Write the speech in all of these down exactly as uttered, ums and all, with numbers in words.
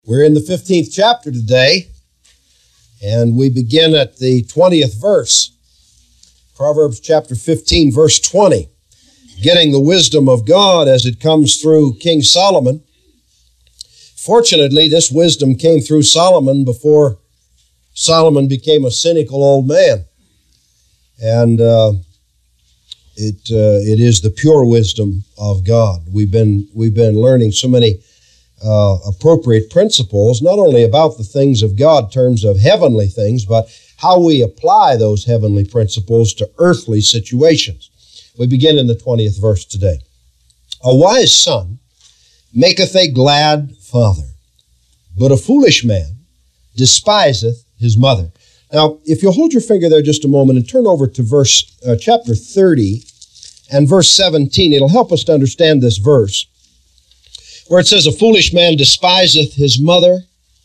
We're in the fifteenth chapter today, and we begin at the twentieth verse. Proverbs chapter fifteen, verse twenty. Getting the wisdom of God as it comes through King Solomon. Fortunately, this wisdom came through Solomon before Solomon became a cynical old man. And uh, it uh, it is the pure wisdom of God. We've been we've been learning so many Uh, appropriate principles, not only about the things of God in terms of heavenly things, but how we apply those heavenly principles to earthly situations. We begin in the twentieth verse today. A wise son maketh a glad father, but a foolish man despiseth his mother. Now, if you'll hold your finger there just a moment and turn over to verse uh, chapter thirty and verse seventeen, it'll help us to understand this verse, where it says, a foolish man despiseth his mother.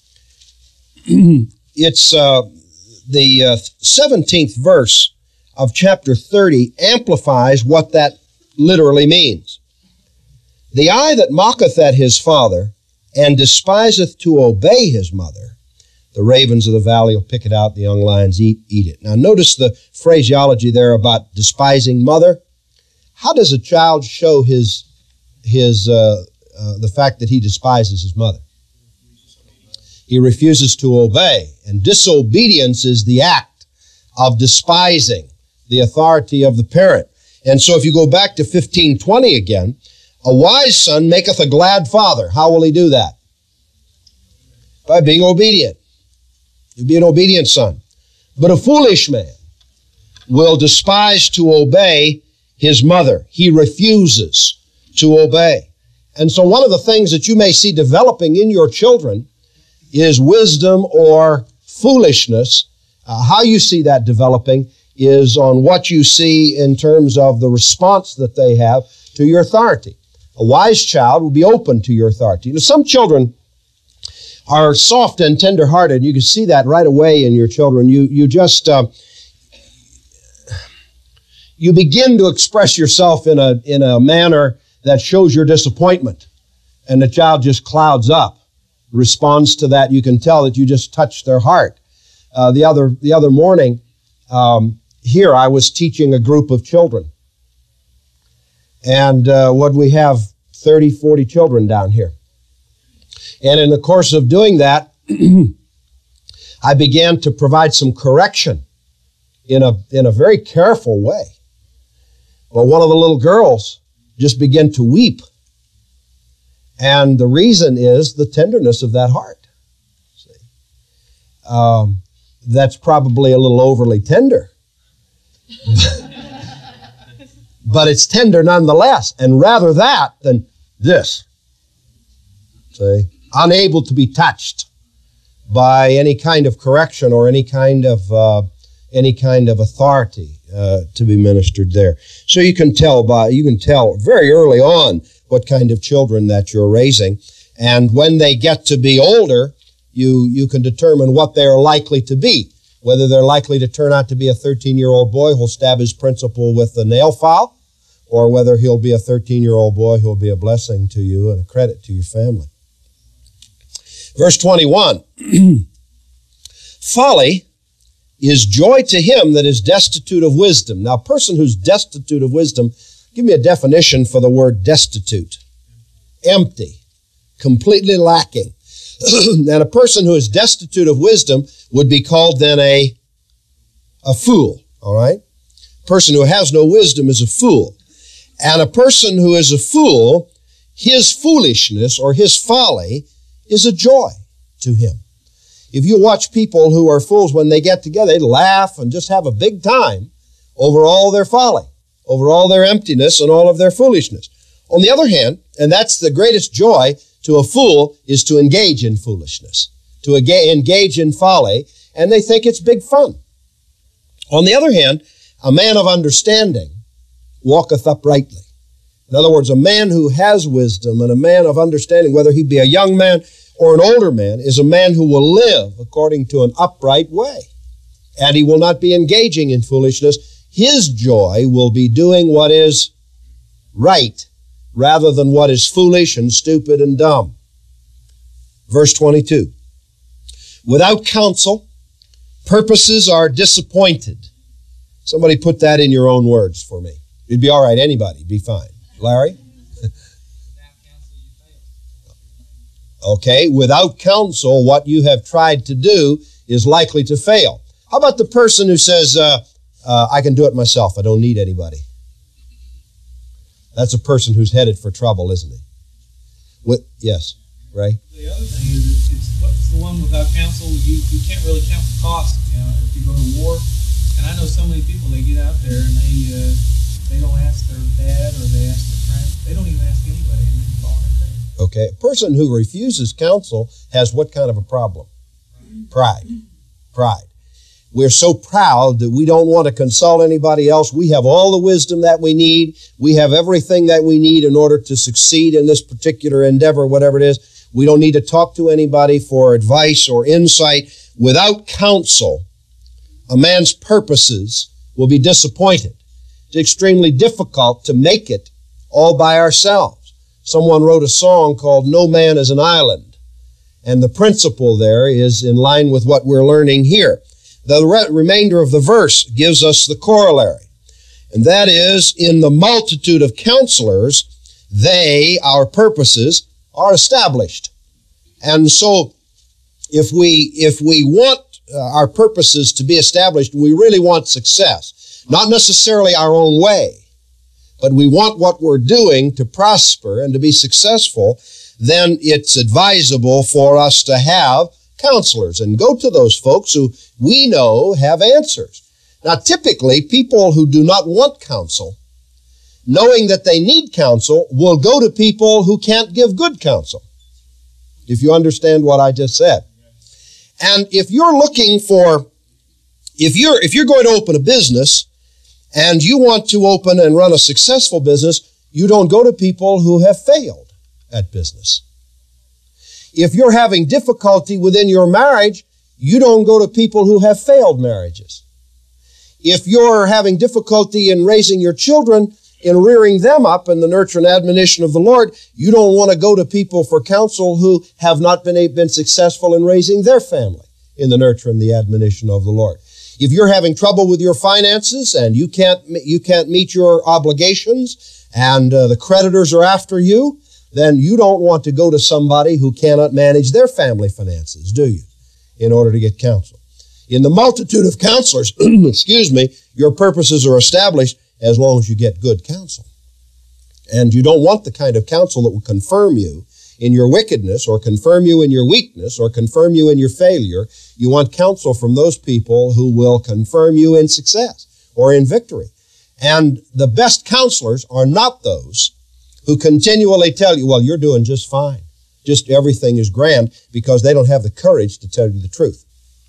It's uh, the uh, seventeenth verse of chapter thirty amplifies what that literally means. The eye that mocketh at his father and despiseth to obey his mother, the ravens of the valley will pick it out, the young lions eat, eat it. Now notice the phraseology there about despising mother. How does a child show his, his uh, Uh, the fact that he despises his mother? He refuses to obey, and disobedience is the act of despising the authority of the parent. And so if you go back to fifteen twenty again, a wise son maketh a glad father. How will he do that? By being obedient. He'll be an obedient son. But a foolish man will despise to obey his mother. He refuses to obey. And so one of the things that you may see developing in your children is wisdom or foolishness. Uh, how you see that developing is on what you see in terms of the response that they have to your authority. A wise child will be open to your authority. You know, some children are soft and tender-hearted. You can see that right away in your children. You, you just, uh, you begin to express yourself in a, in a manner that shows your disappointment, and the child just clouds up, responds to that. You can tell that you just touched their heart. Uh, the other the other morning, um, here I was teaching a group of children, and uh, what we have thirty, forty children down here, and in the course of doing that, I began to provide some correction in a in a very careful way. But one of the little girls just begin to weep. And the reason is the tenderness of that heart. See? Um, that's probably a little overly tender. But it's tender nonetheless. And rather that than this. See? Unable to be touched by any kind of correction or any kind of uh, any kind of authority Uh, to be ministered there. So you can tell by, you can tell very early on what kind of children that you're raising. And when they get to be older, you, you can determine what they're likely to be. Whether they're likely to turn out to be a thirteen-year-old boy who'll stab his principal with a nail file, or whether he'll be a thirteen-year-old boy who'll be a blessing to you and a credit to your family. Verse twenty-one, folly is joy to him that is destitute of wisdom. Now, a person who's destitute of wisdom, give me a definition for the word destitute. Empty, completely lacking. And a person who is destitute of wisdom would be called then a, a fool, all right? A person who has no wisdom is a fool. And a person who is a fool, his foolishness or his folly is a joy to him. If you watch people who are fools, when they get together, they laugh and just have a big time over all their folly, over all their emptiness and all of their foolishness. On the other hand, and that's the greatest joy to a fool, is to engage in foolishness, to engage in folly, and they think it's big fun. On the other hand, a man of understanding walketh uprightly. In other words, a man who has wisdom and a man of understanding, whether he be a young man or an older man, is a man who will live according to an upright way. And he will not be engaging in foolishness. His joy will be doing what is right rather than what is foolish and stupid and dumb. Verse twenty-two. Without counsel, purposes are disappointed. Somebody put that in your own words for me. It'd be all right. Anybody. Be fine. Larry? Okay. Without counsel, what you have tried to do is likely to fail. How about the person who says, uh, uh, I can do it myself. I don't need anybody. That's a person who's headed for trouble, isn't he? With, yes, Ray? The other thing is, it's, what's the one without counsel? You, you can't really count the cost. You know, if you go to war, and I know so many people, they get out there and they uh, they don't ask their dad or they ask their friend. They don't even ask anybody, and then fall in there. Okay, a person who refuses counsel has what kind of a problem? Pride. Pride. We're so proud that we don't want to consult anybody else. We have all the wisdom that we need. We have everything that we need in order to succeed in this particular endeavor, whatever it is. We don't need to talk to anybody for advice or insight. Without counsel, a man's purposes will be disappointed. It's extremely difficult to make it all by ourselves. Someone wrote a song called No Man is an Island, and the principle there is in line with what we're learning here. The re- remainder of the verse gives us the corollary, and that is, in the multitude of counselors, they, our purposes, are established. And so, if we if we want uh, our purposes to be established, we really want success, not necessarily our own way, but we want what we're doing to prosper and to be successful, then it's advisable for us to have counselors and go to those folks who we know have answers. Now, typically, people who do not want counsel, knowing that they need counsel, will go to people who can't give good counsel, if you understand what I just said. And if you're looking for, if you're, if you're going to open a business and you want to open and run a successful business, you don't go to people who have failed at business. If you're having difficulty within your marriage, you don't go to people who have failed marriages. If you're having difficulty in raising your children, in rearing them up in the nurture and admonition of the Lord, you don't want to go to people for counsel who have not been, been successful in raising their family in the nurture and the admonition of the Lord. If you're having trouble with your finances and you can't, you can't meet your obligations and uh, the creditors are after you, then you don't want to go to somebody who cannot manage their family finances, do you, in order to get counsel? In the multitude of counselors, excuse me, your purposes are established as long as you get good counsel. And you don't want the kind of counsel that will confirm you in your wickedness or confirm you in your weakness or confirm you in your failure. You want counsel from those people who will confirm you in success or in victory. And the best counselors are not those who continually tell you, well, you're doing just fine. Just everything is grand, because they don't have the courage to tell you the truth.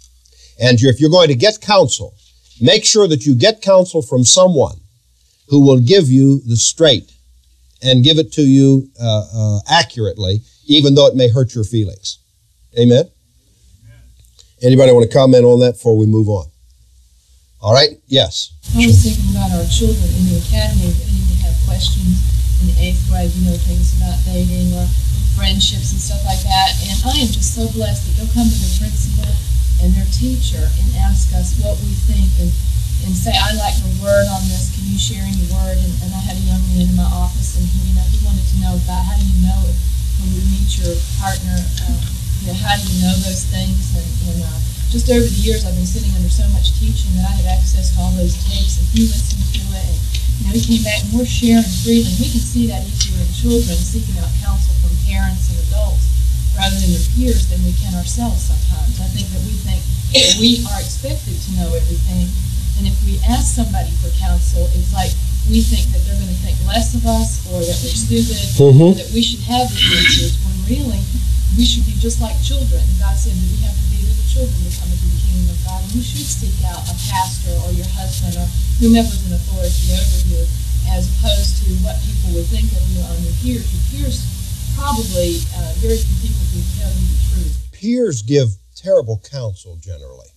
And if you're going to get counsel, make sure that you get counsel from someone who will give you the straight and give it to you uh, uh, accurately, even though it may hurt your feelings. Amen? Amen? Anybody want to comment on that before we move on? All right? Yes. I was thinking about our children in the academy. They even have questions in the eighth grade, you know, things about dating or friendships and stuff like that. And I am just so blessed that they'll come to their principal and their teacher and ask us what we think and, and say, I like your word on this. Can you share any word? And, and I had a young man in my office, and he, you know, he wanted to know about how do you know it when you meet your partner. Uh, you know, how do you know those things? And, and uh, just over the years, I've been sitting under so much teaching that I had access to all those tapes, and he listened to it. And, you know, he came back and we're sharing freely. We can see that easier in children seeking out counsel from parents and adults rather than their peers than we can ourselves sometimes. I think that we think that we are expected to know everything, and if we ask somebody for counsel, it's like we think that they're going to think less of us or that we're stupid, mm-hmm. or that we should have the answers, when really we should be just like children. God said that we have to be little children to come into the kingdom of God, and you should seek out a pastor or your husband or whomever's in authority over you, as opposed to what people would think of you on your peers. Your peers probably, uh, very few people can tell you the truth. Peers give terrible counsel generally.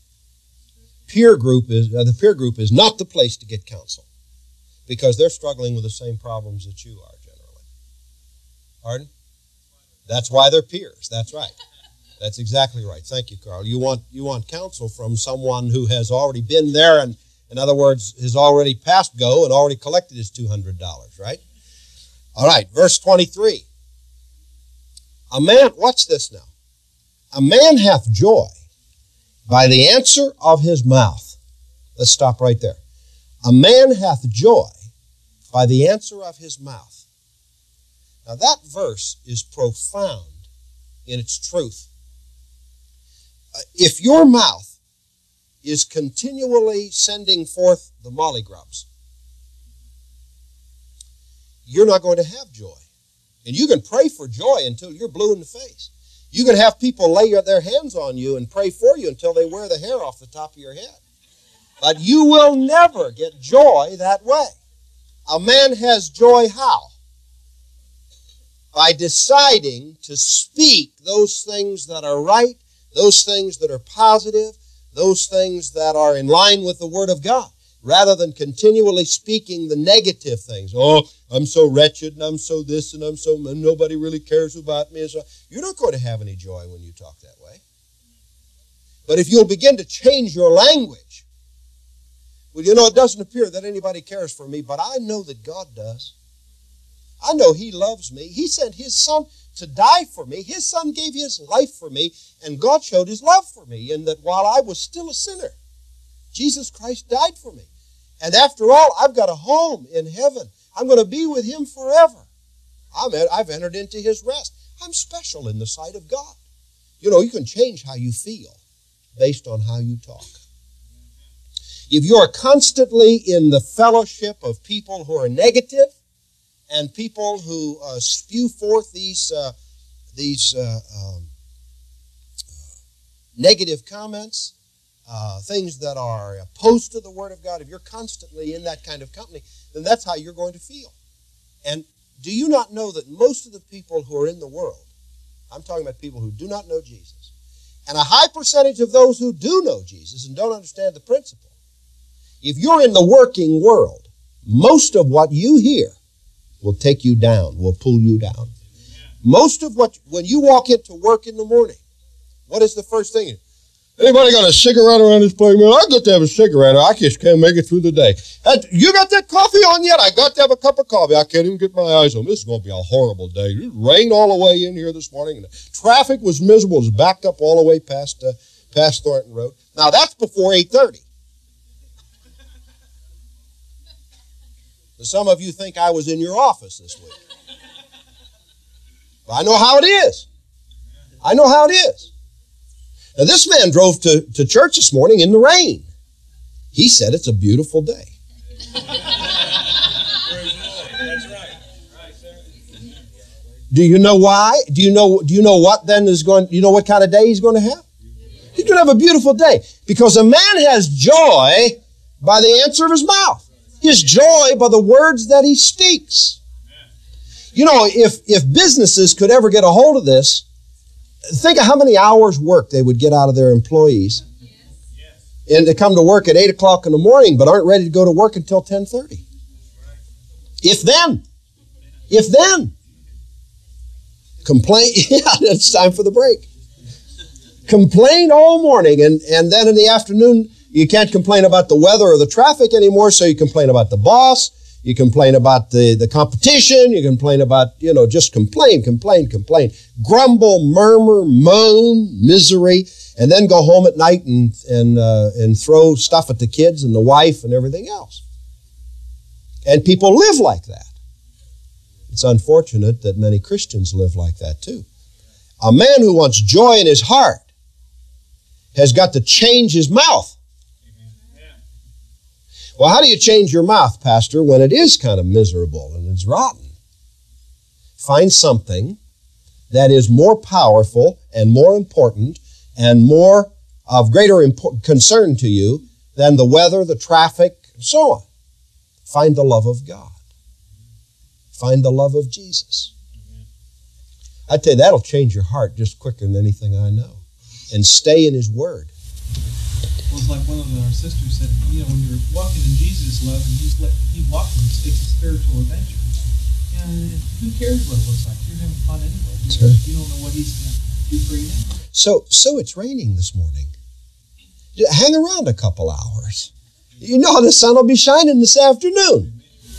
Peer group is uh, the peer group is not the place to get counsel, because they're struggling with the same problems that you are generally. Pardon? That's why they're peers. That's right. That's exactly right. Thank you, Carl. You want you want counsel from someone who has already been there and, in other words, has already passed go and already collected his two hundred dollars, right? All right, verse twenty-three. A man, watch this now. A man hath joy by the answer of his mouth. Let's stop right there. A man hath joy by the answer of his mouth. Now that verse is profound in its truth. Uh, if your mouth is continually sending forth the molly grubs, you're not going to have joy. And you can pray for joy until you're blue in the face. You can have people lay their hands on you and pray for you until they wear the hair off the top of your head. But you will never get joy that way. A man has joy how? By deciding to speak those things that are right, those things that are positive, those things that are in line with the Word of God, rather than continually speaking the negative things. Oh, I'm so wretched, and I'm so this, and I'm so, and nobody really cares about me. So you're not going to have any joy when you talk that way. But if you'll begin to change your language, well, you know, it doesn't appear that anybody cares for me, but I know that God does. I know He loves me. He sent His Son to die for me. His Son gave His life for me, and God showed His love for me, and that while I was still a sinner, Jesus Christ died for me. And after all, I've got a home in heaven. I'm going to be with Him forever. I'm, I've entered into His rest. I'm special in the sight of God. You know, you can change how you feel based on how you talk. If you're constantly in the fellowship of people who are negative and people who uh, spew forth these, uh, these uh, um, negative comments, Uh, things that are opposed to the Word of God, if you're constantly in that kind of company, then that's how you're going to feel. And do you not know that most of the people who are in the world, I'm talking about people who do not know Jesus, and a high percentage of those who do know Jesus and don't understand the principle, if you're in the working world, most of what you hear will take you down, will pull you down. Most of what, when you walk into work in the morning, what is the first thing? Anybody got a cigarette around this place? Man, I got to have a cigarette. I just can't make it through the day. You got that coffee on yet? I got to have a cup of coffee. I can't even get my eyes on. This is going to be a horrible day. It rained all the way in here this morning. And the traffic was miserable. It was backed up all the way past uh, past Thornton Road. Now, that's before eight thirty. Some of you think I was in your office this week. But I know how it is. I know how it is. Now, this man drove to, to church this morning in the rain. He said it's a beautiful day. Do you know why? Do you know, do you know what then is going, do you know what kind of day he's going to have? He's going to have a beautiful day. Because a man has joy by the answer of his mouth. His joy by the words that he speaks. You know, if, if businesses could ever get a hold of this, think of how many hours work they would get out of their employees. And they come to work at eight o'clock in the morning, but aren't ready to go to work until ten thirty. If then. If then. Complain. Yeah, it's time for the break. Complain all morning, and, and then in the afternoon, you can't complain about the weather or the traffic anymore, so you complain about the boss. You complain about the, the competition. You complain about, you know, just complain, complain, complain. Grumble, murmur, moan, misery, and then go home at night and and uh, and throw stuff at the kids and the wife and everything else. And people live like that. It's unfortunate that many Christians live like that too. A man who wants joy in his heart has got to change his mouth. Well, how do you change your mouth, Pastor, when it is kind of miserable and it's rotten? Find something that is more powerful and more important and more of greater impor- concern to you than the weather, the traffic, and so on. Find the love of God. Find the love of Jesus. I tell you, that'll change your heart just quicker than anything I know. And stay in His Word. Well, it's like one of our sisters said, you know, when you're walking in Jesus' love and He's let you walk in it's a spiritual adventure. And who cares what it looks like? You're having fun anyway. That's right. You don't know what He's going to do for you now. So, so it's raining this morning. Hang around a couple hours. You know the sun will be shining this afternoon.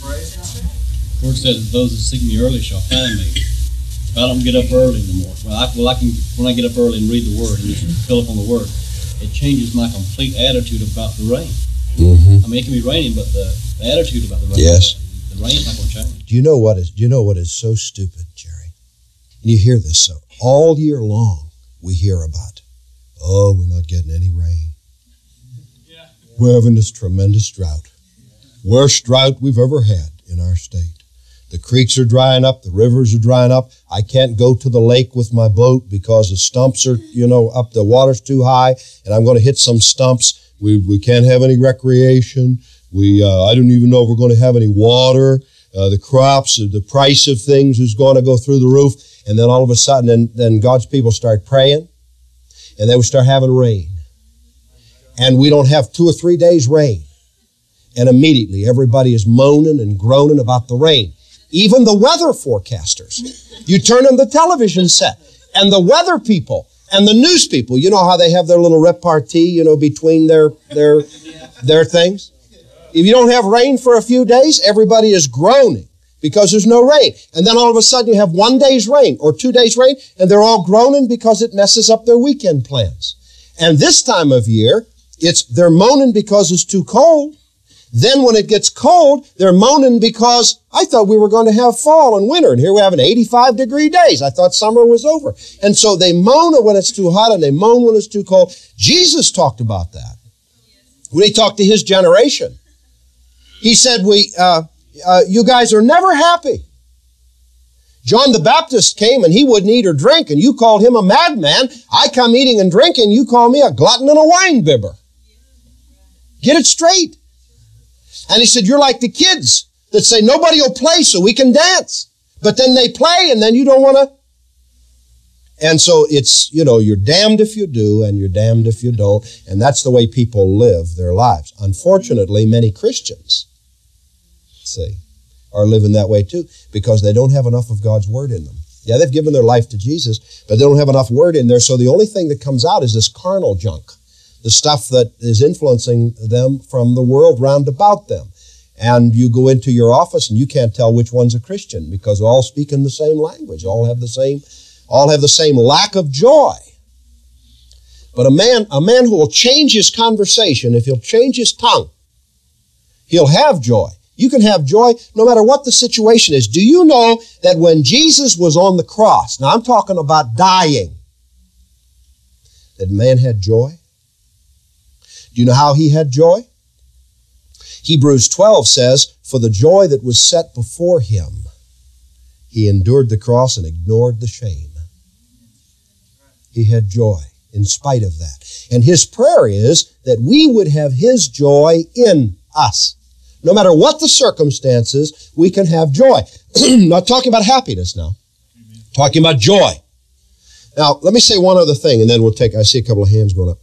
The Word says, "Those that seek me early shall find me." If I don't get up early in the morning, well, I, well, I can. When I get up early and read the Word and just fill up on the Word, it changes my complete attitude about the rain. Mm-hmm. I mean, it can be raining, but the, the attitude about the rain, yes, the rain's not going to change. Do you know what is? Do you know what is so stupid, Jerry? And you hear this so all year long. We hear about, oh, we're not getting any rain. Yeah. We're having this tremendous drought. Worst drought we've ever had in our state. The creeks are drying up. The rivers are drying up. I can't go to the lake with my boat because the stumps are, you know, up. The water's too high, and I'm going to hit some stumps. We we can't have any recreation. We uh, I don't even know if we're going to have any water. Uh, the crops, the price of things is going to go through the roof. And then all of a sudden, then, then God's people start praying, and they would start having rain. And we don't have two or three days rain. And immediately everybody is moaning and groaning about the rain. Even the weather forecasters. You turn on the television set, and the weather people and the news people, you know how they have their little repartee, you know, between their their their things? If you don't have rain for a few days, everybody is groaning because there's no rain. And then all of a sudden you have one day's rain or two days' rain, and they're all groaning because it messes up their weekend plans. And this time of year, it's they're moaning because it's too cold. Then when it gets cold, they're moaning because I thought we were going to have fall and winter, and here we have an eighty-five degree days. I thought summer was over. And so they moan when it's too hot, and they moan when it's too cold. Jesus talked about that when he talked to his generation. He said, "We, uh, uh, you guys are never happy. John the Baptist came and he wouldn't eat or drink, and you called him a madman. I come eating and drinking, you call me a glutton and a wine bibber. Get it straight." And he said, "You're like the kids that say nobody will play so we can dance. But then they play and then you don't want to." And so it's, you know, you're damned if you do and you're damned if you don't. And that's the way people live their lives. Unfortunately, many Christians, see, are living that way too because they don't have enough of God's Word in them. Yeah, they've given their life to Jesus, but they don't have enough Word in there. So the only thing that comes out is this carnal junk. The stuff that is influencing them from the world round about them. And you go into your office and you can't tell which one's a Christian because all speak in the same language, all have the same, all have the same lack of joy. But a man, a man who will change his conversation, if he'll change his tongue, he'll have joy. You can have joy no matter what the situation is. Do you know that when Jesus was on the cross, now I'm talking about dying, that man had joy? Do you know how he had joy? Hebrews twelve says, "For the joy that was set before him, he endured the cross and ignored the shame." He had joy in spite of that. And his prayer is that we would have his joy in us. No matter what the circumstances, we can have joy. Not talking about happiness now. Amen. Talking about joy. Now, let me say one other thing, and then we'll take, I see a couple of hands going up.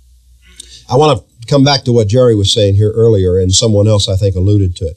I want to come back to what Jerry was saying here earlier, and someone else, I think, alluded to it.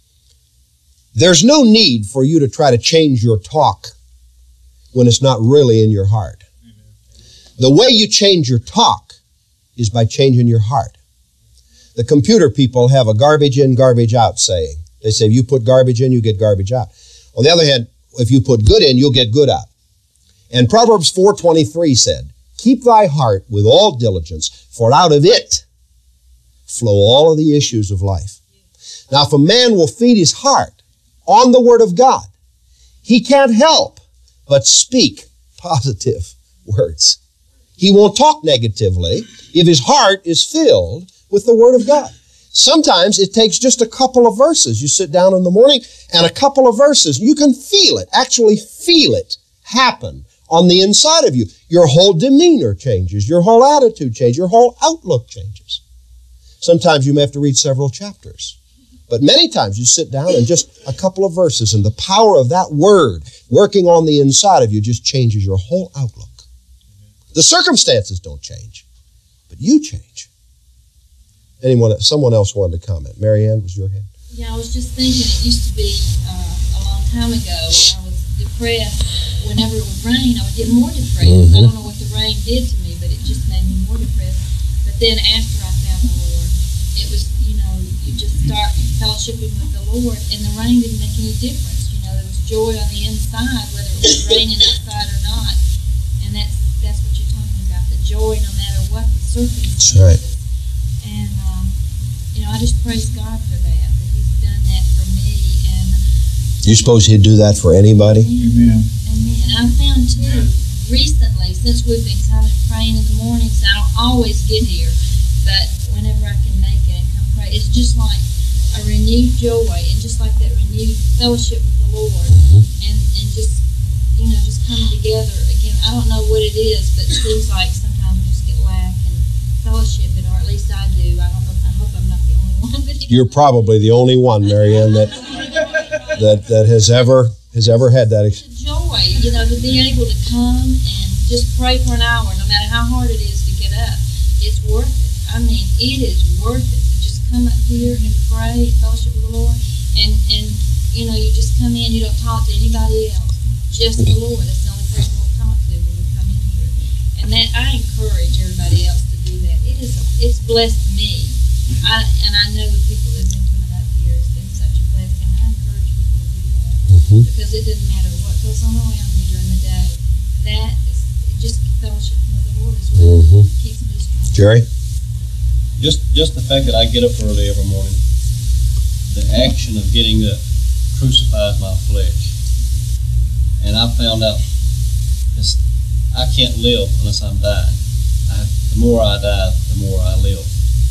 There's no need for you to try to change your talk when it's not really in your heart. Amen. The way you change your talk is by changing your heart. The computer people have a garbage in, garbage out saying. They say, if you put garbage in, you get garbage out. On the other hand, if you put good in, you'll get good out. And Proverbs four twenty-three said, "Keep thy heart with all diligence, for out of it flow all of the issues of life." Now, if a man will feed his heart on the Word of God, he can't help but speak positive words. He won't talk negatively if his heart is filled with the Word of God. Sometimes it takes just a couple of verses. You sit down in the morning and a couple of verses, you can feel it, actually feel it happen on the inside of you. Your whole demeanor changes. Your whole attitude changes. Your whole outlook changes. Sometimes you may have to read several chapters. But many times you sit down and just a couple of verses, and the power of that word working on the inside of you just changes your whole outlook. The circumstances don't change, but you change. Anyone, someone else wanted to comment. Mary Ann, was your hand? Yeah, I was just thinking, it used to be uh, a long time ago, I was depressed. Whenever it would rain, I would get more depressed. Mm-hmm. I don't know what the the rain did to me, but it just made me more depressed. But then after I found the Lord, it was, you know, you just start fellowshipping with the Lord, and the rain didn't make any difference. You know, there was joy on the inside, whether it was raining outside or not. And that's that's what you're talking about, the joy no matter what the circumstances. That's right. And, um, you know, I just praise God for that, that He's done that for me. And You suppose He'd do that for anybody? Amen. Amen. I found too, recently, since we've been coming praying in the mornings, I don't always get here, but whenever I can make it and come pray, it's just like a renewed joy, and just like that renewed fellowship with the Lord, and, and just, you know, just coming together again. I don't know what it is, but it seems like sometimes we just get lack and fellowship, or at least I do. I don't know. I hope I'm not the only one. But You're probably the only one, Marianne, that that that has ever has ever had that experience. The joy, you know, to be able to come and just pray for an hour, no matter how hard it is to get up, it's worth it. I mean, it is worth it to just come up here and pray, fellowship with the Lord, and and you know, you just come in, you don't talk to anybody else, just the Lord. That's the only person we'll talk to when you come in here, and that I encourage everybody else to do that. It is, it's blessed me. I, and I know the people that have been coming up here, it's been such a blessing. I encourage people to do that, Mm-hmm. because it doesn't matter what goes on around me during the day. That is just fellowship with the Lord is what Mhm. keeps me strong. Jerry? Just just the fact that I get up early every morning, the action of getting up crucifies my flesh. And I found out this, I can't live unless I'm dying. I, the more I die, the more I live.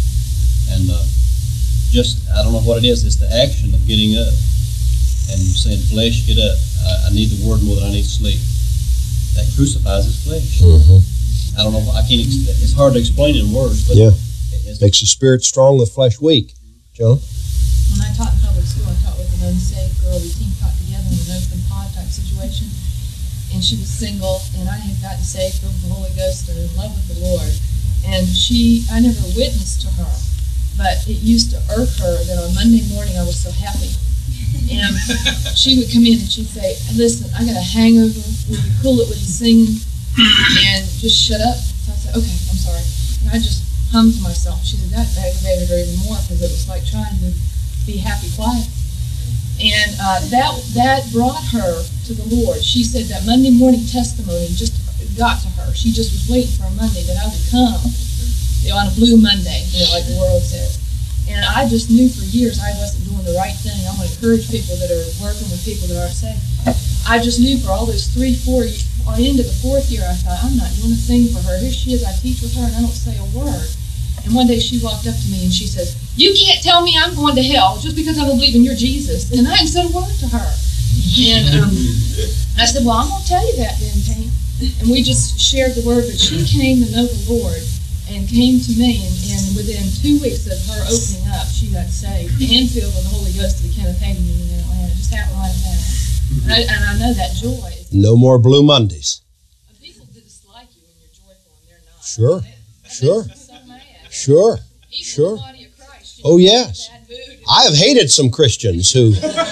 And uh, just, I don't know what it is, it's the action of getting up and saying, flesh, get up. I, I need the word more than I need sleep. That crucifies his flesh. Mm-hmm. I don't know, I can't, ex- it's hard to explain in words, but Yeah. it's, Makes the spirit strong, the flesh weak. Joan? When I taught in public school, I taught with an unsaved girl. We team taught together in an open pod type situation. And she was single, and I had gotten saved, filled with the Holy Ghost, and in love with the Lord. And she, I never witnessed to her, but it used to irk her that on Monday morning I was so happy. And she would come in and she'd say, listen, I got a hangover. Will you cool it with the singing? And just shut up. So I said, okay, I'm sorry. And I just hummed to myself. She said, that aggravated her even more because it was like trying to be happy quiet. And uh, that that brought her to the Lord. She said that Monday morning testimony just got to her. She just was waiting for a Monday that I would come, you know, on a blue Monday, you know, like the world says. And I just knew for years I wasn't doing the right thing. I want to encourage people that are working with people that aren't saved. I just knew for all those three, four, on into the fourth year, I thought, I'm not doing a thing for her. Here she is, I teach with her, and I don't say a word. And one day she walked up to me and she says, you can't tell me I'm going to hell just because I don't believe in your Jesus. And I hadn't said a word to her. And um, I said, well, I'm going to tell you that then, Pam. And we just shared the word, but she came to know the Lord and came to me, and, and within two weeks of her opening up, she got saved and filled with the Holy Ghost to the Kenneth Hagin meeting in Atlanta. It just happened like that. And I, and I know that joy. No more Blue Mondays. People dislike you when you're joyful and they're not. Sure, That sure. makes me so mad. Sure, Even sure. the body of Christ, you Oh, know, yes. bad mood. I have hated some Christians who,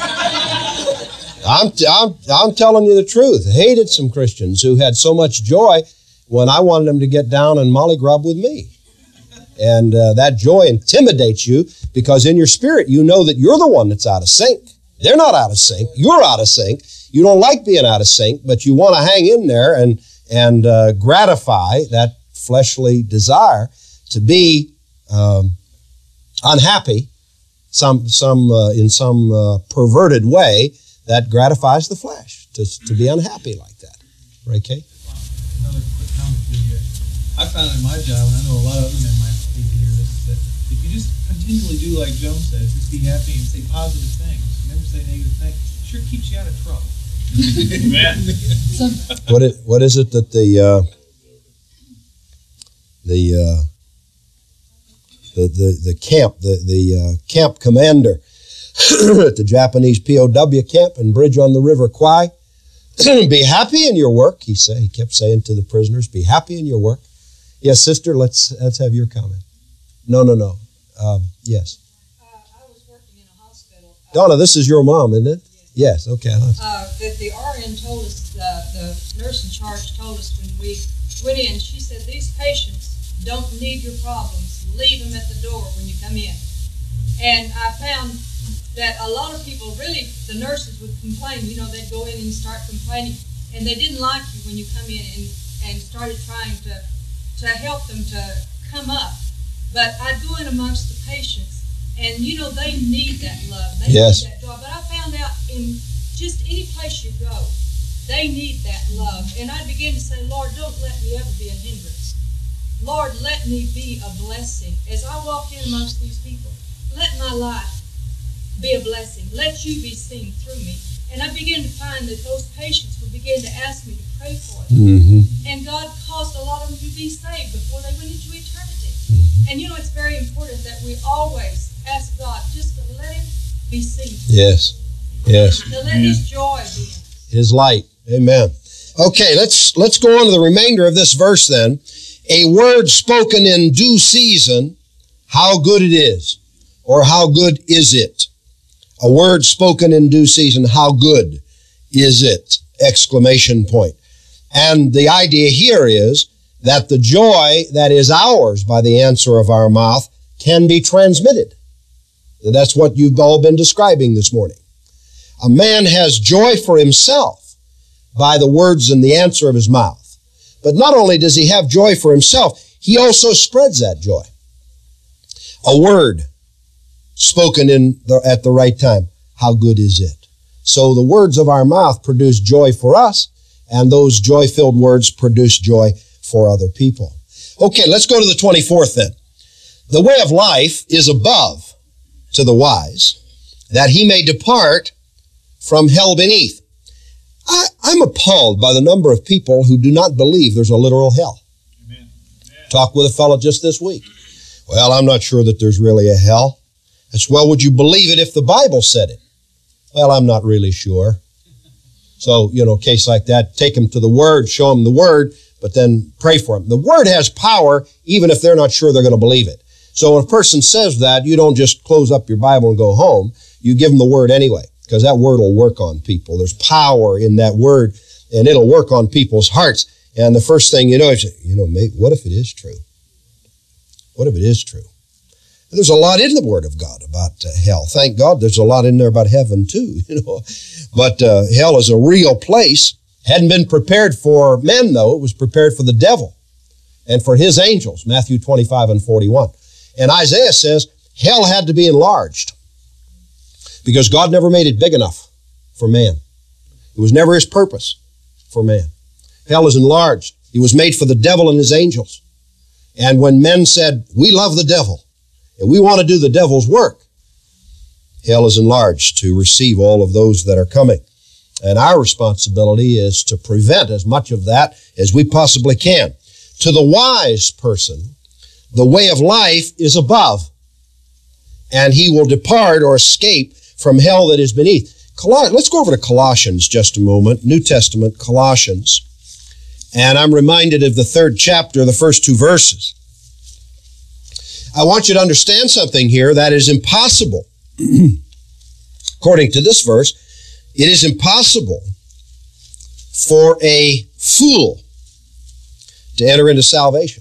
I'm, I'm, I'm telling you the truth, hated some Christians who had so much joy when I wanted them to get down and mollygrub with me. And uh, that joy intimidates you because in your spirit you know that you're the one that's out of sync. They're not out of sync. You're out of sync. You don't like being out of sync, but you want to hang in there and, and uh, gratify that fleshly desire to be um, unhappy some, some, uh, in some uh, perverted way that gratifies the flesh to, to be unhappy like that. Ray Kay? Another quick comment for you guys. I found in my job, and I know a lot of other men might need to hear this, is that if you just continually do like Joan says, just be happy and say positive things, never say negative things, it sure keeps you out of trouble. Amen. What is, what is it that the uh, the, uh, the the the camp the the uh, camp commander at the Japanese P O W camp in Bridge on the River Kwai? Be happy in your work, he said. He kept saying to the prisoners, "Be happy in your work." Yes, sister. Let's let's have your comment. No, no, no. Um, yes. Uh, I was working in a hospital. Uh, Donna, this is your mom, isn't it? Yes. Okay. uh, that the R N told us, uh, the nurse in charge told us when we went in. She said, these patients don't need your problems. Leave them at the door when you come in. And I found that a lot of people, really, the nurses would complain. You know, they'd go in and start complaining, and they didn't like you when you come in and, and started trying to, to help them to come up. But I'd go in amongst the patients, and, you know, they need that love. They yes. need that joy. But I found out in just any place you go, they need that love. And I began to say, Lord, don't let me ever be a hindrance. Lord, let me be a blessing. As I walk in amongst these people, let my life be a blessing. Let you be seen through me. And I began to find that those patients would begin to ask me to pray for them. Mm-hmm. And God caused a lot of them to be saved before they went into eternity. Mm-hmm. And you know, it's very important that we always ask God just to let him be seen. Yes. Yes. To let his joy be in us. His light. Amen. Okay, let's let's go on to the remainder of this verse then. A word spoken in due season, how good it is, or how good is it? A word spoken in due season, how good is it? Exclamation point. And the idea here is that the joy that is ours by the answer of our mouth can be transmitted. And that's what you've all been describing this morning. A man has joy for himself by the words and the answer of his mouth. But not only does he have joy for himself, he also spreads that joy. A word spoken in the, at the right time, how good is it? So the words of our mouth produce joy for us, and those joy-filled words produce joy for other people. Okay, let's go to the twenty-fourth then. The way of life is above to the wise, that he may depart from hell beneath. I, I'm appalled by the number of people who do not believe there's a literal hell. Amen. Talked with a fellow just this week. Well, I'm not sure that there's really a hell. As well, would you believe it if the Bible said it? Well, I'm not really sure. So, you know, case like that, take them to the Word, show them the Word, but then pray for them. The Word has power, even if they're not sure they're going to believe it. So when a person says that, you don't just close up your Bible and go home. You give them the Word anyway, because that Word will work on people. There's power in that Word, and it'll work on people's hearts. And the first thing you know is, you know, mate, what if it is true? What if it is true? There's a lot in the Word of God about uh, hell. Thank God there's a lot in there about heaven too, you know. But uh, hell is a real place. Hadn't been prepared for men, though. It was prepared for the devil and for his angels, Matthew twenty-five and forty-one. And Isaiah says hell had to be enlarged because God never made it big enough for man. It was never his purpose for man. Hell is enlarged. It was made for the devil and his angels. And when men said, we love the devil, and we want to do the devil's work, hell is enlarged to receive all of those that are coming. And our responsibility is to prevent as much of that as we possibly can. To the wise person, the way of life is above, and he will depart or escape from hell that is beneath. Col- Let's go over to Colossians just a moment, New Testament, Colossians. And I'm reminded of the third chapter, the first two verses. I want you to understand something here that is impossible. According to this verse, it is impossible for a fool to enter into salvation.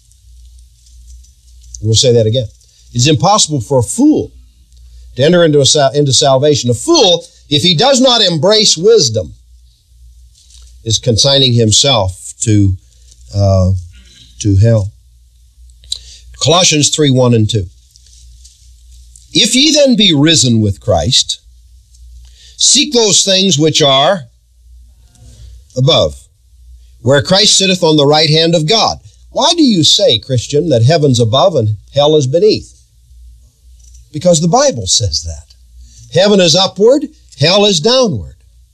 We'll say that again. It's impossible for a fool to enter into, a, into salvation. A fool, if he does not embrace wisdom, is consigning himself to uh, to hell. Colossians three, one and two. If ye then be risen with Christ, seek those things which are above, where Christ sitteth on the right hand of God. Why do you say, Christian, that heaven's above and hell is beneath? Because the Bible says that. Heaven is upward, hell is downward.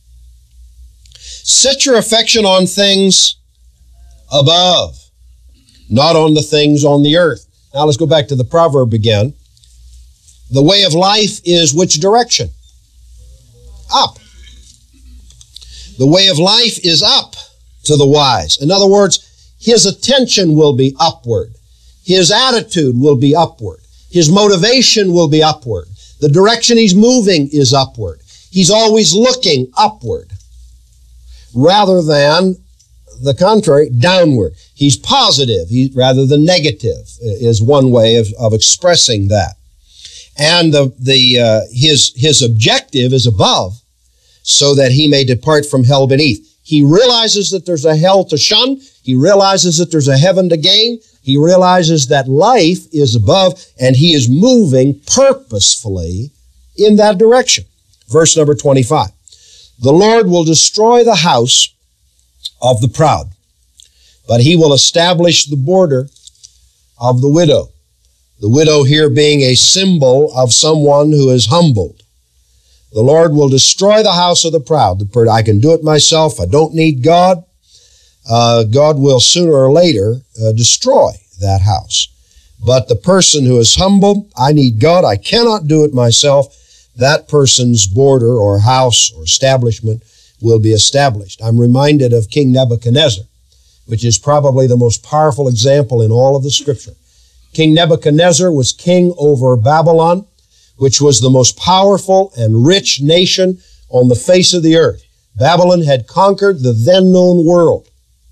Set your affection on things above, not on the things on the earth. Now let's go back to the proverb again. The way of life is which direction? Up. The way of life is up to the wise. In other words, his attention will be upward. His attitude will be upward. His motivation will be upward. The direction he's moving is upward. He's always looking upward rather than the contrary, downward. He's positive he, rather than negative is one way of, of expressing that. And the, the, uh, his, his objective is above so that he may depart from hell beneath. He realizes that there's a hell to shun. He realizes that there's a heaven to gain. He realizes that life is above, and he is moving purposefully in that direction. Verse number twenty-five. The Lord will destroy the house of the proud, but he will establish the border of the widow. The widow here being a symbol of someone who is humbled. The Lord will destroy the house of the proud. The, I can do it myself. I don't need God. Uh, God will sooner or later uh, destroy that house. But the person who is humble, I need God. I cannot do it myself. That person's border or house or establishment will be established. I'm reminded of King Nebuchadnezzar, which is probably the most powerful example in all of the Scripture. King Nebuchadnezzar was king over Babylon, which was the most powerful and rich nation on the face of the earth. Babylon had conquered the then known world.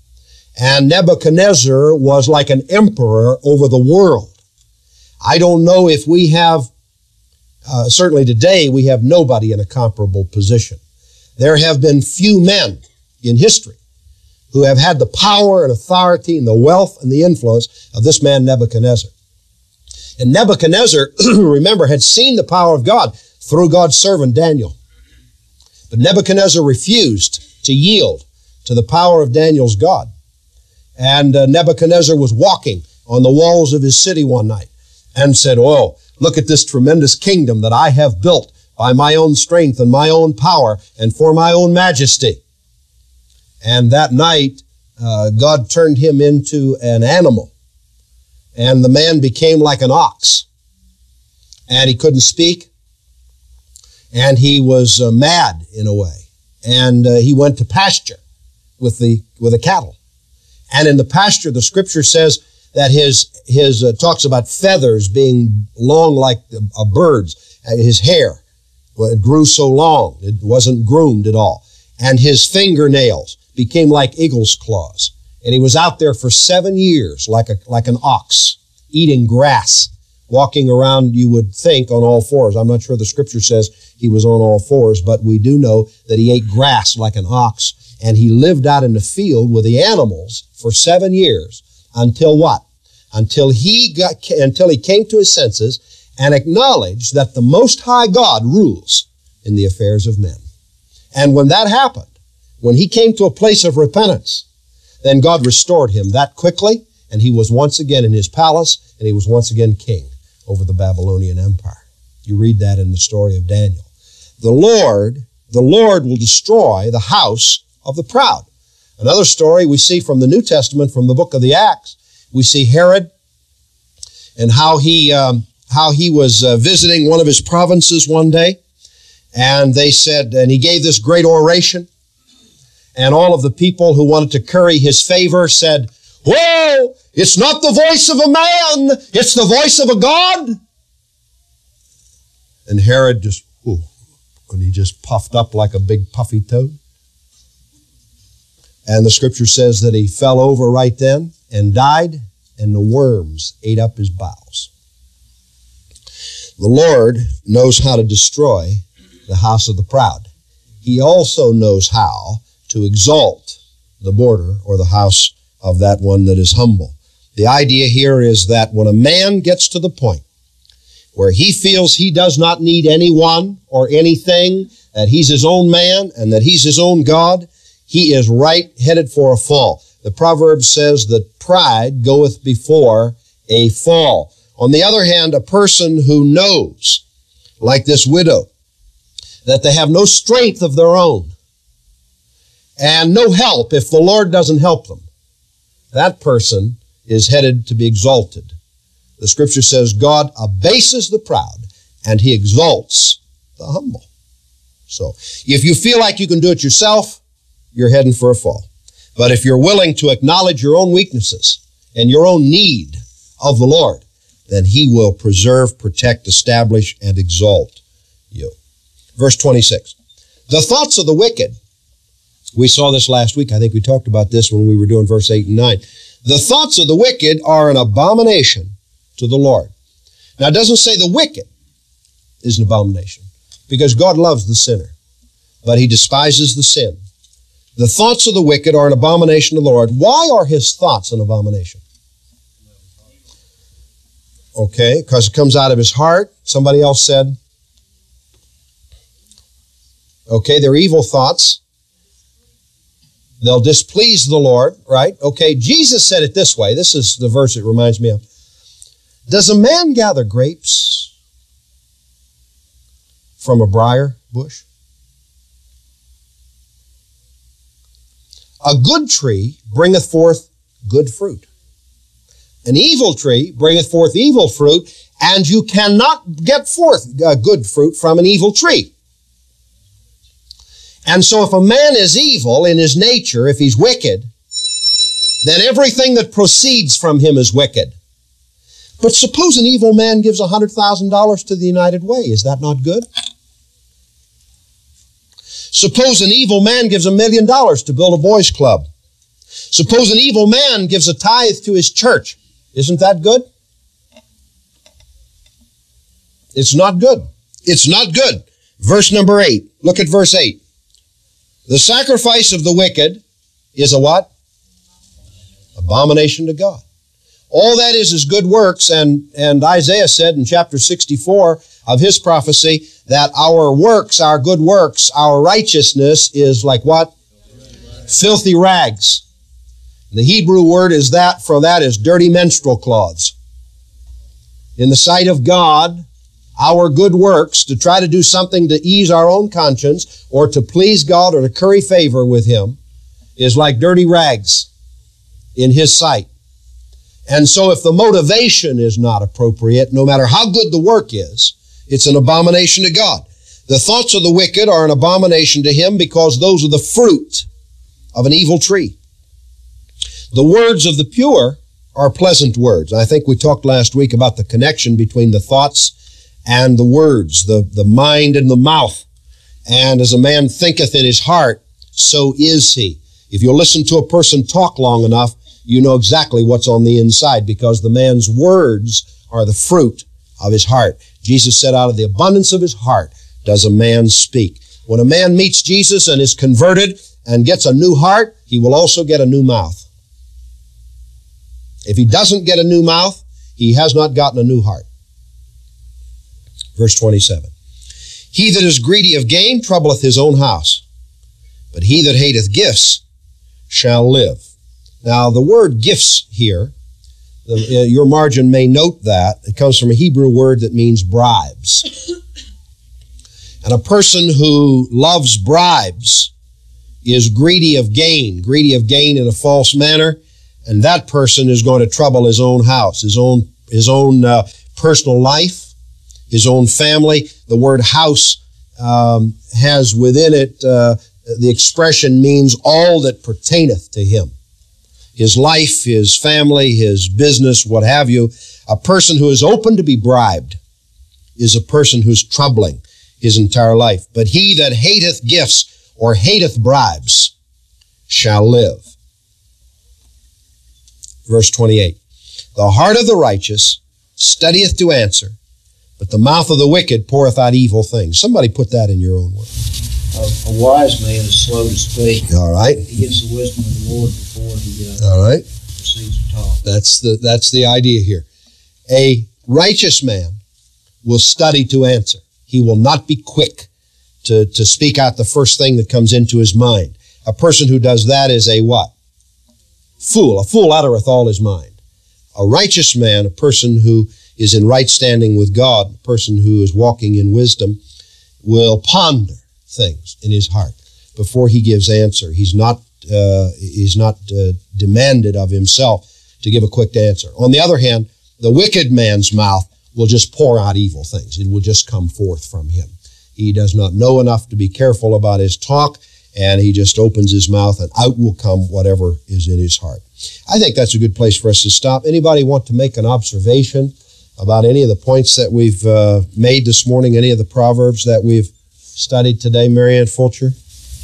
And Nebuchadnezzar was like an emperor over the world. I don't know if we have, uh, certainly today, we have nobody in a comparable position. There have been few men in history who have had the power and authority and the wealth and the influence of this man Nebuchadnezzar. And Nebuchadnezzar, remember, had seen the power of God through God's servant Daniel. But Nebuchadnezzar refused to yield to the power of Daniel's God. And uh, Nebuchadnezzar was walking on the walls of his city one night and said, "Oh, look at this tremendous kingdom that I have built by my own strength and my own power and for my own majesty." And that night, uh, God turned him into an animal. And the man became like an ox. And he couldn't speak. And he was uh, mad in a way. And uh, he went to pasture with the with the cattle. And in the pasture, the Scripture says that his his uh, talks about feathers being long like a, a bird's. Uh, his hair well, it grew so long, it wasn't groomed at all. And his fingernails became like eagle's claws. And he was out there for seven years like a like an ox, eating grass, walking around, you would think, on all fours. I'm not sure the Scripture says he was on all fours, but we do know that he ate grass like an ox. And he lived out in the field with the animals for seven years until what? Until he got, until he came to his senses and acknowledged that the Most High God rules in the affairs of men. And when that happened, when he came to a place of repentance, then God restored him that quickly, and he was once again in his palace, and he was once again king over the Babylonian Empire. You read that in the story of Daniel. The Lord, the Lord will destroy the house of the proud. Another story we see from the New Testament, from the book of the Acts. We see Herod and how he um, how he was uh, visiting one of his provinces one day, and they said, and he gave this great oration, and all of the people who wanted to curry his favor said, "Whoa, it's not the voice of a man, it's the voice of a God." And Herod just, whoa, and he just puffed up like a big puffy toad. And the Scripture says that he fell over right then and died, and the worms ate up his bowels. The Lord knows how to destroy the house of the proud. He also knows how to exalt the border or the house of that one that is humble. The idea here is that when a man gets to the point where he feels he does not need anyone or anything, that he's his own man and that he's his own God, he is right headed for a fall. The proverb says that pride goeth before a fall. On the other hand, a person who knows, like this widow, that they have no strength of their own and no help if the Lord doesn't help them, that person is headed to be exalted. The Scripture says God abases the proud and he exalts the humble. So if you feel like you can do it yourself, you're heading for a fall. But if you're willing to acknowledge your own weaknesses and your own need of the Lord, then he will preserve, protect, establish, and exalt you. Verse twenty-six. The thoughts of the wicked We saw this last week. I think we talked about this when we were doing verse eight and nine. The thoughts of the wicked are an abomination to the Lord. Now, it doesn't say the wicked is an abomination, because God loves the sinner, but he despises the sin. The thoughts of the wicked are an abomination to the Lord. Why are his thoughts an abomination? Okay, because it comes out of his heart. Somebody else said, okay, they're evil thoughts. They'll displease the Lord, right? Okay, Jesus said it this way. This is the verse it reminds me of. Does a man gather grapes from a briar bush? A good tree bringeth forth good fruit. An evil tree bringeth forth evil fruit, and you cannot get forth uh, good fruit from an evil tree. And so if a man is evil in his nature, if he's wicked, then everything that proceeds from him is wicked. But suppose an evil man gives one hundred thousand dollars to the United Way. Is that not good? Suppose an evil man gives a million dollars to build a boys' club. Suppose an evil man gives a tithe to his church. Isn't that good? It's not good. It's not good. Verse number eight. Look at verse eight. The sacrifice of the wicked is a what? Abomination to God. All that is is good works, and, and Isaiah said in chapter sixty-four of his prophecy that our works, our good works, our righteousness is like what? Filthy rags. The Hebrew word is that, for that is dirty menstrual cloths. In the sight of God, our good works, to try to do something to ease our own conscience or to please God or to curry favor with Him, is like dirty rags in His sight. And so if the motivation is not appropriate, no matter how good the work is, it's an abomination to God. The thoughts of the wicked are an abomination to Him because those are the fruit of an evil tree. The words of the pure are pleasant words. I think we talked last week about the connection between the thoughts and the words, the, the mind and the mouth. And as a man thinketh in his heart, so is he. If you listen to a person talk long enough, you know exactly what's on the inside, because the man's words are the fruit of his heart. Jesus said, out of the abundance of his heart does a man speak. When a man meets Jesus and is converted and gets a new heart, he will also get a new mouth. If he doesn't get a new mouth, he has not gotten a new heart. Verse twenty-seven. He that is greedy of gain troubleth his own house, but he that hateth gifts shall live. Now, the word gifts here, the, uh, your margin may note that. It comes from a Hebrew word that means bribes. And a person who loves bribes is greedy of gain, greedy of gain in a false manner, and that person is going to trouble his own house, his own, his own uh, personal life, his own family. The word house um, has within it, uh, the expression means all that pertaineth to him. His life, his family, his business, what have you. A person who is open to be bribed is a person who's troubling his entire life. But he that hateth gifts or hateth bribes shall live. Verse twenty-eight. The heart of the righteous studieth to answer, but the mouth of the wicked poureth out evil things. Somebody put that in your own words. A, a wise man is slow to speak. All right. He gets the wisdom of the Lord before he uh, All right. proceeds to talk. That's the, that's the idea here. A righteous man will study to answer. He will not be quick to, to speak out the first thing that comes into his mind. A person who does that is a what? Fool. A fool uttereth all his mind. A righteous man, a person who is in right standing with God, a person who is walking in wisdom, will ponder things in his heart before he gives answer. He's not uh, he's not uh, demanded of himself to give a quick answer. On the other hand, the wicked man's mouth will just pour out evil things. It will just come forth from him. He does not know enough to be careful about his talk, and he just opens his mouth and out will come whatever is in his heart. I think that's a good place for us to stop. Anybody want to make an observation about any of the points that we've uh, made this morning, any of the Proverbs that we've studied today, Marianne Fulcher?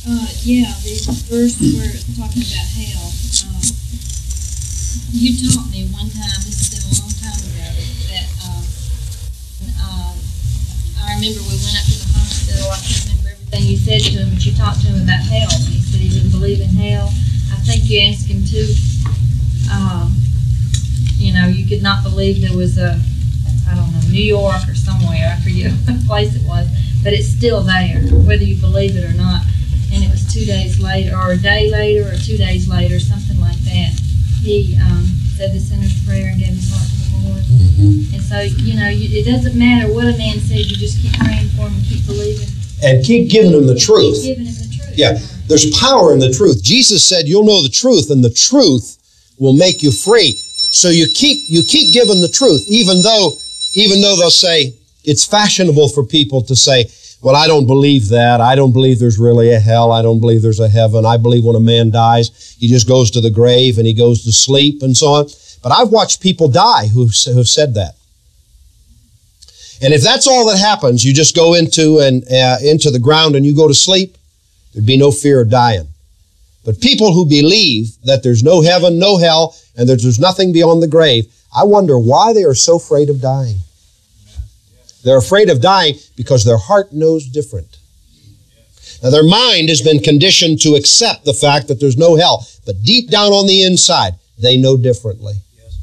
Uh, yeah, the verse where it's talking about hell. Um, you taught me one time, this has been a long time ago, that um, uh, I remember we went up to the hospital. I can't remember everything you said to him, but you talked to him about hell. He said he didn't believe in hell. I think you asked him too. Um, you know, you could not believe there was a, I don't know, New York or somewhere, I forget what place it was, but it's still there, whether you believe it or not. And it was two days later, or a day later, or two days later, something like that. He um, said the sinner's prayer and gave his heart to the Lord. Mm-hmm. And so, you know, you, it doesn't matter what a man says, you just keep praying for him and keep believing. And keep giving him the truth. Keep giving him the truth. Yeah, there's power in the truth. Jesus said, you'll know the truth, and the truth will make you free. So you keep you keep giving the truth, even though even though they'll say it's fashionable for people to say, well, I don't believe that. I don't believe there's really a hell. I don't believe there's a heaven. I believe when a man dies, he just goes to the grave and he goes to sleep and so on. But I've watched people die who have said that. And if that's all that happens, you just go into and uh, into the ground and you go to sleep, there'd be no fear of dying. But people who believe that there's no heaven, no hell, and that there's nothing beyond the grave, I wonder why they are so afraid of dying. They're afraid of dying because their heart knows different. Now, their mind has been conditioned to accept the fact that there's no hell, but deep down on the inside, they know differently.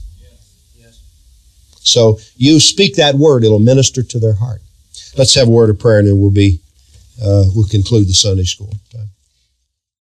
So you speak that word, it'll minister to their heart. Let's have a word of prayer, and then we'll be uh, we'll conclude the Sunday school time.